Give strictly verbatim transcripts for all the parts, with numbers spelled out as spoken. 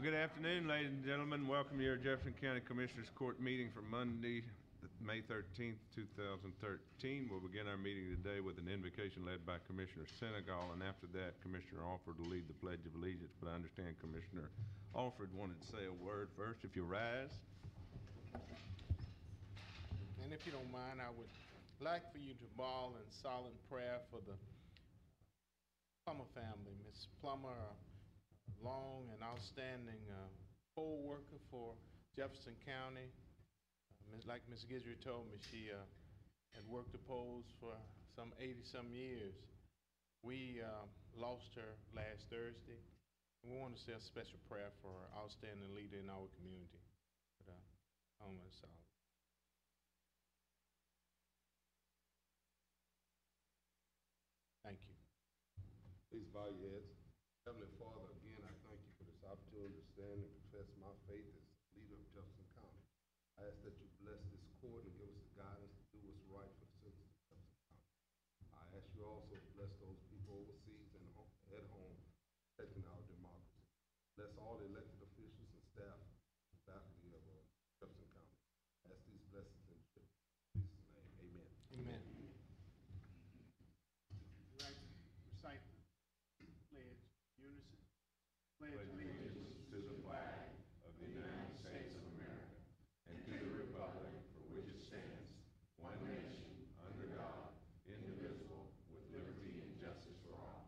Good afternoon, ladies and gentlemen. Welcome to your Jefferson County Commissioners Court meeting for Monday, May thirteenth, two thousand thirteen. We'll begin our meeting today with an invocation led by Commissioner Senegal, and after that, Commissioner Alford will lead the Pledge of Allegiance, but I understand Commissioner Alford wanted to say a word first. If you rise. And if you don't mind, I would like for you to bow in solemn prayer for the Plummer family. Miss Plummer, a long and outstanding uh, poll worker for Jefferson County. Uh, like Miss Guidry told me, she uh, had worked the polls for some eighty some years. We uh, lost her last Thursday. And we want to say a special prayer for our outstanding leader in our community. But, uh, I want to solve. Thank you. Please bow your heads. Heavenly Father, again, I thank you for this opportunity to stand and confess my faith as leader of Jefferson County. I ask that you bless this court and give us the guidance to do what's right for the citizens of Jefferson County. I ask you also to bless those people overseas and home, at home protecting our democracy. Bless all the elected officials and staff and faculty of uh, Jefferson County. I ask these blessings in Jesus' name. Amen. Amen. Right, recite the pledge. Unison. Pledge allegiance to the flag of the United States of America and to the republic for which it stands, one nation, under God, indivisible, with liberty and justice for all.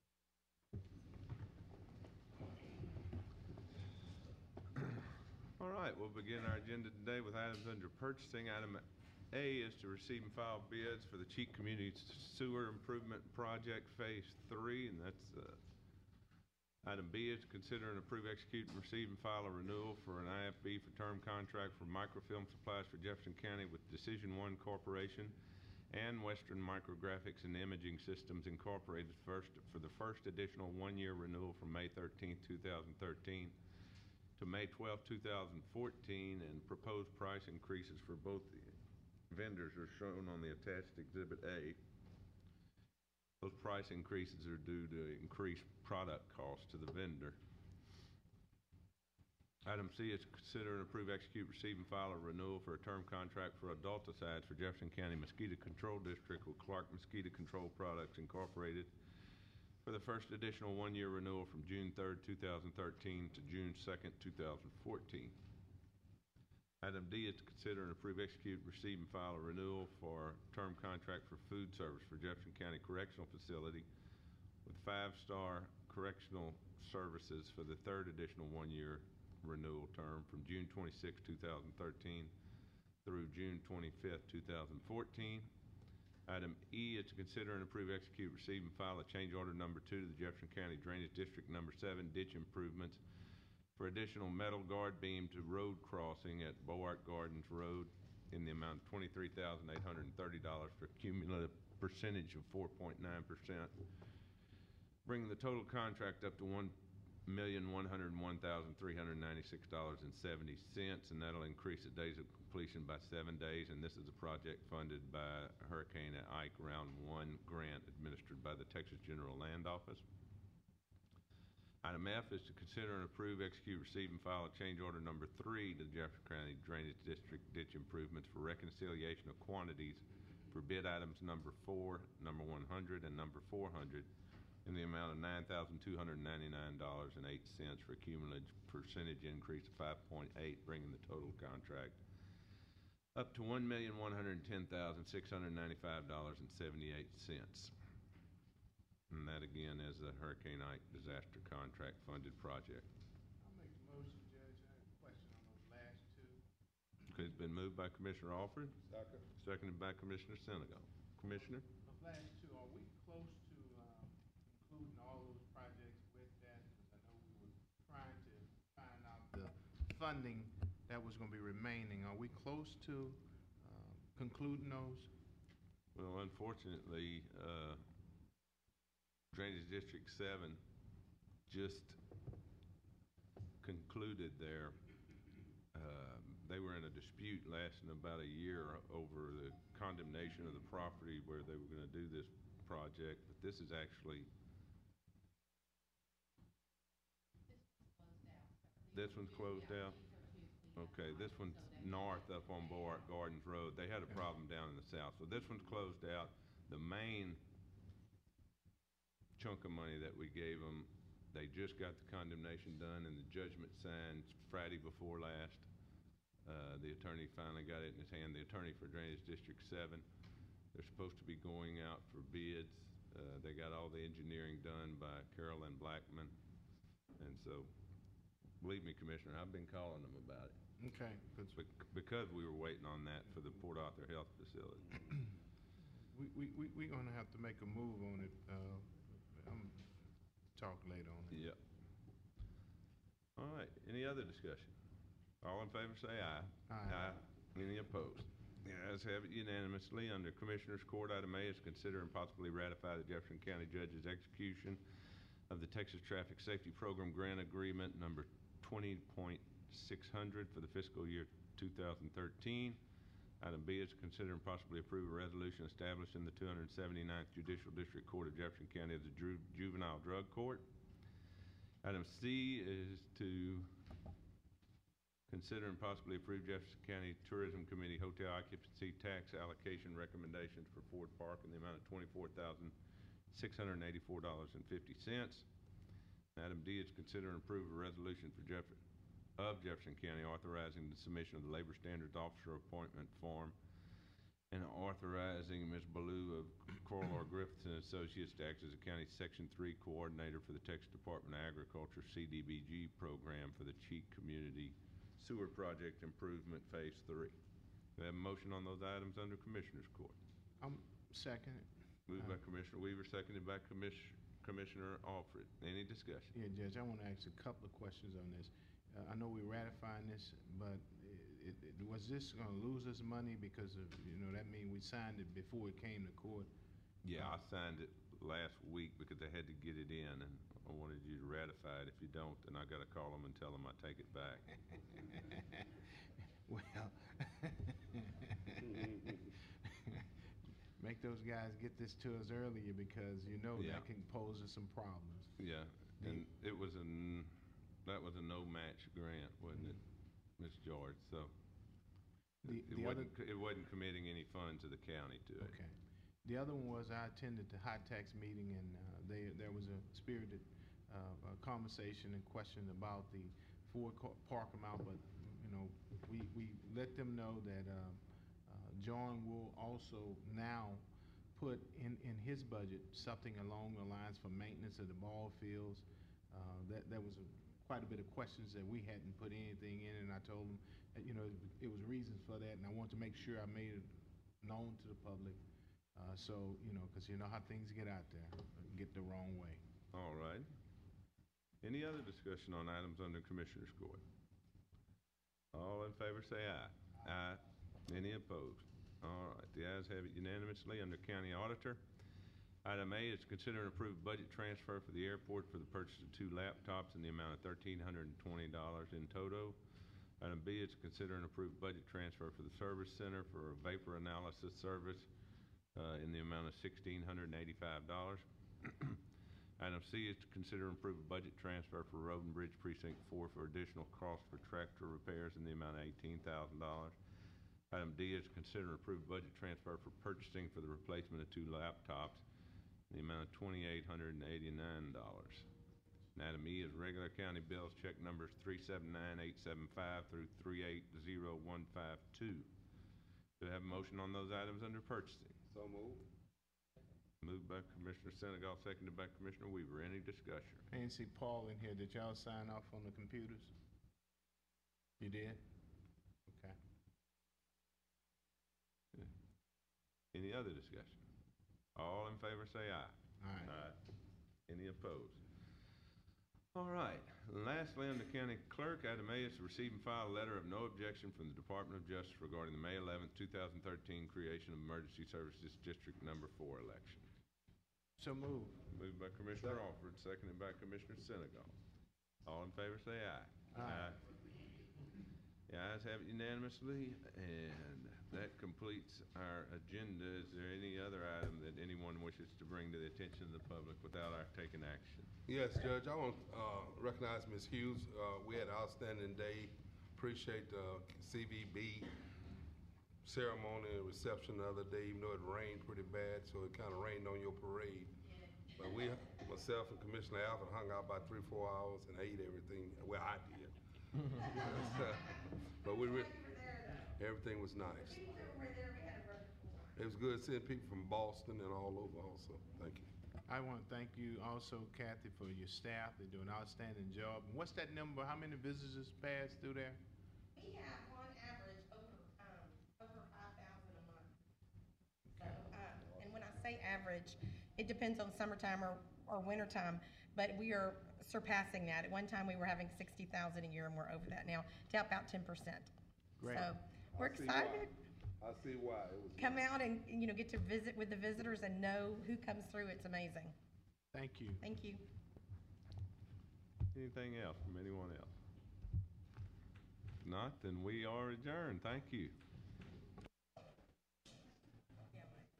All right, we'll begin our agenda today with items under purchasing. Item A is to receive and file bids for the Cheek Community Sewer Improvement Project Phase three, and that's uh, Item B is to consider and approve, execute, and receive and file a renewal for an I F B for term contract for microfilm supplies for Jefferson County with Decision One Corporation and Western Micrographics and Imaging Systems Incorporated first, for the first additional one-year renewal from May thirteenth, two thousand thirteen to May twelfth, two thousand fourteen, and proposed price increases for both the vendors are shown on the attached Exhibit A. Those price increases are due to increased product costs to the vendor. Item C is to consider and approve, execute, receive, and file a renewal for a term contract for adulticides for Jefferson County Mosquito Control District with Clark Mosquito Control Products Incorporated for the first additional one-year renewal from June third, two thousand thirteen to June second, two thousand fourteen. Item D is to consider and approve, execute, receive, and file a renewal for term contract for food service for Jefferson County Correctional Facility with Five Star Correctional Services for the third additional one-year renewal term from June twenty-sixth, two thousand thirteen through June twenty-fifth, two thousand fourteen. Item E is to consider and approve, execute, receive, and file a change order number two to the Jefferson County Drainage District number seven ditch improvements for additional metal guard beam to road crossing at Boart Gardens Road in the amount of twenty-three thousand eight hundred thirty dollars for cumulative percentage of four point nine percent, bringing the total contract up to one million one hundred one thousand three hundred ninety-six dollars and seventy cents, and that'll increase the days of completion by seven days, and this is a project funded by Hurricane Ike Round one grant administered by the Texas General Land Office. Item F is to consider and approve, execute, receive, and file a change order number three to the Jefferson County Drainage District ditch improvements for reconciliation of quantities for bid items number four, number one hundred, and number four hundred in the amount of nine thousand two hundred ninety-nine dollars and eight cents for a cumulative percentage increase of five point eight, bringing the total contract up to one million one hundred ten thousand six hundred ninety-five dollars and seventy-eight cents. And that again is a Hurricane Ike disaster contract funded project. I'll make the motion, Judge. I have a question on those last two. Okay, it's been moved by Commissioner Alford, Second. seconded by Commissioner Senegal. Commissioner? Those last two, are we close to um, including all those projects with that? Because I know we were trying to find out the funding that was going to be remaining. Are we close to uh, concluding those? Well, unfortunately, uh, Drainage District seven just concluded their, uh, they were in a dispute lasting about a year over the condemnation of the property where they were going to do this project, but this is actually this one's closed out? Okay, this one's north up on Boart Gardens Road. They had a problem down in the south, so this one's closed out. The main chunk of money that we gave them, they just got the condemnation done and the judgment signed Friday before last. Uh, the attorney finally got it in his hand, the attorney for Drainage District seven. They're supposed to be going out for bids. Uh, they got all the engineering done by Carolyn Blackman. And so, believe me, Commissioner, I've been calling them about it. Okay, 'cause Bec- Because we were waiting on that for the Port Arthur Health Facility. we, we, we, we're gonna have to make a move on it, uh, I'm, talk later on it. Yep. All right, any other discussion? All in favor say aye. Aye. Any opposed? The ayes have it unanimously. Under Commissioners Court, item A is consider and possibly ratify the Jefferson County Judge's execution of the Texas Traffic Safety Program Grant Agreement number twenty point six hundred for the fiscal year two thousand thirteen. Item B is to consider and possibly approve a resolution establishing the two hundred seventy-ninth Judicial District Court of Jefferson County as a Ju- juvenile drug court. Item C is to consider and possibly approve Jefferson County Tourism Committee hotel occupancy tax allocation recommendations for Ford Park in the amount of twenty-four thousand six hundred eighty-four dollars and fifty cents. Item D is consider and approve a resolution for Jeff of Jefferson County authorizing the submission of the Labor Standards Officer appointment form and authorizing Miz Ballou of Corlor Griffith and Associates to act as a County Section three Coordinator for the Texas Department of Agriculture C D B G program for the Cheek Community Sewer Project Improvement Phase three. We have a motion on those items under Commissioners Court. I'm second it. Moved by Aye. Commissioner Weaver, seconded by Commiss- Commissioner Alfred. Any discussion? Yeah, Judge, I wanna ask a couple of questions on this. Uh, I know we're ratifying this, but it, it, was this gonna lose us money because of, you know, that mean we signed it before it came to court? Yeah, I signed it last week because they had to get it in, and I wanted you to ratify it. If you don't, then I gotta call them and tell them I take it back. Well, make those guys get this to us earlier because you know Yeah. that can pose us some problems. Yeah, and it was a, n- that was a no-match grant, wasn't it, Miz George? So The, it the other, wasn't, c- it wasn't committing any funds to the county to it. okay. The other one was I attended the high tax meeting and uh, they, there was a spirited uh, uh, conversation and question about the Ford Ca- Park amount, but, you know, we, we let them know that uh, uh, John will also now put in, in his budget something along the lines for maintenance of the ball fields. Uh, That, that was a- quite a bit of questions that we hadn't put anything in, and I told him, that, you know, it was reasons for that, and I wanted to make sure I made it known to the public. Uh, so, you know, because you know how things get out there, get the wrong way. All right. Any other discussion on items under Commissioners Court? All in favor say aye. Aye. Any opposed? All right, the ayes have it unanimously. Under County Auditor, item A is consider and approve budget transfer for the airport for the purchase of two laptops in the amount of thirteen hundred twenty dollars in total. Item B is consider and approve budget transfer for the Service Center for a vapor analysis service uh, in the amount of sixteen hundred eighty-five dollars. Item C is to consider and approve a budget transfer for Road and Bridge Precinct four for additional costs for tractor repairs in the amount of eighteen thousand dollars. Item D is to consider and approve budget transfer for purchasing for the replacement of two laptops in the amount of twenty-eight hundred eighty-nine dollars. And item E is regular county bills, check numbers three seven nine eight seven five through three eight zero one five two. Do I have a motion on those items under purchasing? So moved. Moved by Commissioner Senegal, seconded by Commissioner Weaver. Any discussion? I didn't see Paul in here. Did y'all sign off on the computers? You did? Okay. Any other discussion? All in favor say aye. All right. Any opposed? All right. And lastly, under County Clerk, item A is to receive and file a letter of no objection from the Department of Justice regarding the May eleventh, two thousand thirteen creation of Emergency Services District Number Four election. So moved. Moved by Commissioner Alford, seconded by Commissioner Senegal. All in favor say aye. Aye. The ayes have it unanimously, and that completes our agenda. Is there any other item that anyone wishes to bring to the attention of the public without our taking action? Yes, Judge, I want to uh, recognize Miz Hughes. Uh, We had an outstanding day. Appreciate the C V B ceremony and reception the other day, even though it rained pretty bad, so it kind of rained on your parade. But we, myself and Commissioner Alford hung out about three, four hours and ate everything. Well, I did. But we, re- everything was nice. It was good seeing people from Boston and all over also. Thank you. I want to thank you also, Kathy, for your staff. They do an outstanding job. And what's that number? How many visitors pass through there? We have on average over, um, over five thousand a month. So, um, and when I say average, it depends on summertime or, or wintertime, but we are surpassing that. At one time, we were having sixty thousand a year, and we're over that now, to about ten percent. Great. So, we're I see why. excited. I see why. It was Come nice. out and, you know, get to visit with the visitors and know who comes through. It's amazing. Thank you. Thank you. Anything else from anyone else? If not, then we are adjourned. Thank you.